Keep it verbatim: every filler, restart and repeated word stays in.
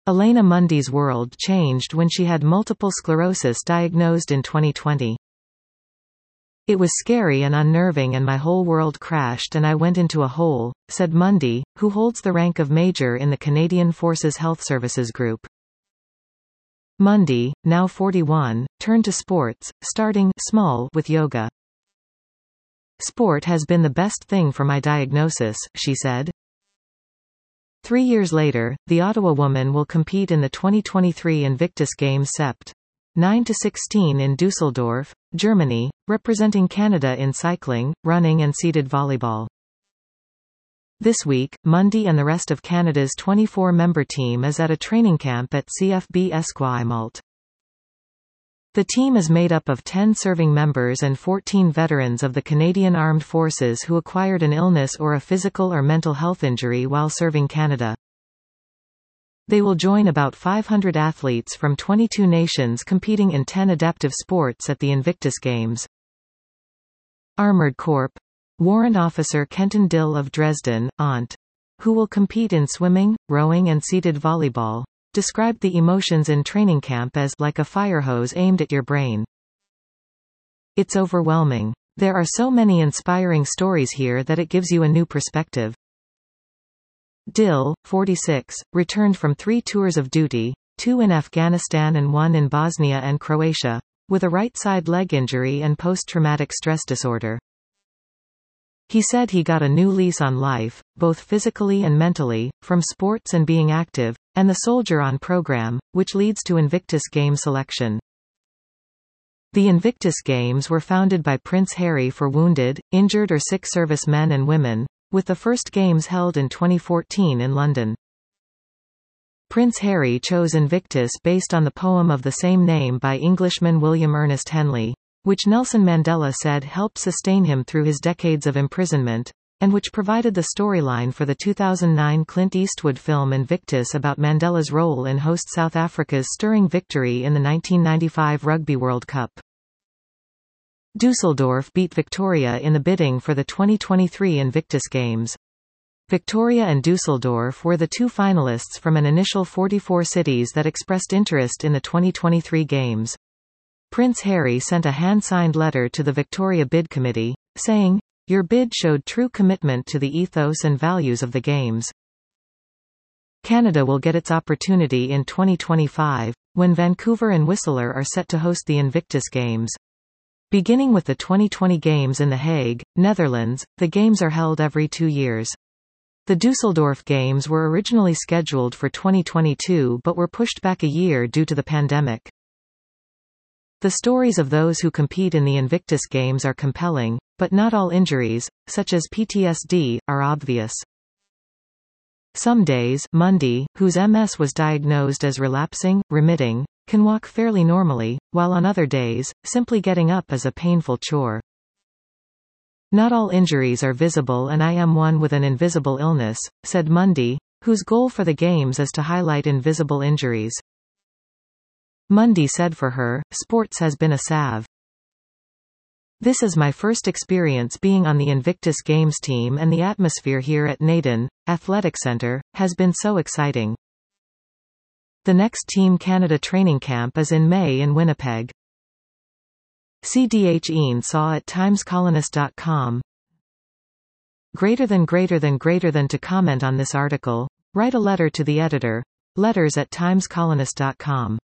Elena Mundy's world changed when she had multiple sclerosis diagnosed in twenty twenty. It was scary and unnerving and my whole world crashed and I went into a hole, said Mundy, who holds the rank of Major in the Canadian Forces Health Services Group. Mundy, now forty-one, turned to sports, starting small with yoga. Sport has been the best thing for my diagnosis, she said. Three years later, the Ottawa woman will compete in the twenty twenty-three Invictus Games Sept. nine to sixteen in Düsseldorf, Germany, representing Canada in cycling, running and seated volleyball. This week, Mundy and the rest of Canada's twenty-four member team is at a training camp at C F B Esquimalt. The team is made up of ten serving members and fourteen veterans of the Canadian Armed Forces who acquired an illness or a physical or mental health injury while serving Canada. They will join about five hundred athletes from twenty-two nations competing in ten adaptive sports at the Invictus Games. Armored Corps. Warrant Officer Kenton Dill of Dresden, A N T, who will compete in swimming, rowing and seated volleyball, described the emotions in training camp as like a fire hose aimed at your brain. It's overwhelming. There are so many inspiring stories here that it gives you a new perspective. Dill, forty-six, returned from three tours of duty, two in Afghanistan and one in Bosnia and Croatia, with a right side leg injury and post-traumatic stress disorder. He said he got a new lease on life, both physically and mentally, from sports and being active, and the Soldier On program, which leads to Invictus Game selection. The Invictus Games were founded by Prince Harry for wounded, injured or sick servicemen and women, with the first games held in twenty fourteen in London. Prince Harry chose Invictus based on the poem of the same name by Englishman William Ernest Henley, which Nelson Mandela said helped sustain him through his decades of imprisonment, and which provided the storyline for the two thousand nine Clint Eastwood film Invictus about Mandela's role in host South Africa's stirring victory in the nineteen ninety-five Rugby World Cup. Düsseldorf beat Victoria in the bidding for the twenty twenty-three Invictus Games. Victoria and Düsseldorf were the two finalists from an initial forty-four cities that expressed interest in the twenty twenty-three Games. Prince Harry sent a hand-signed letter to the Victoria Bid Committee, saying, "Your bid showed true commitment to the ethos and values of the Games." Canada will get its opportunity in twenty twenty-five, when Vancouver and Whistler are set to host the Invictus Games. Beginning with the twenty twenty Games in The Hague, Netherlands, the Games are held every two years. The Düsseldorf Games were originally scheduled for twenty twenty-two but were pushed back a year due to the pandemic. The stories of those who compete in the Invictus Games are compelling, but not all injuries, such as P T S D, are obvious. Some days, Mundy, whose M S was diagnosed as relapsing, remitting, can walk fairly normally, while on other days, simply getting up is a painful chore. Not all injuries are visible and I am one with an invisible illness, said Mundy, whose goal for the Games is to highlight invisible injuries. Mundy said for her, sports has been a salve. This is my first experience being on the Invictus Games team and the atmosphere here at Naden Athletic Centre has been so exciting. The next Team Canada training camp is in May in Winnipeg. C D H Ian saw at timescolonist dot com. Greater than greater than greater than to comment on this article, write a letter to the editor, letters at timescolonist dot com.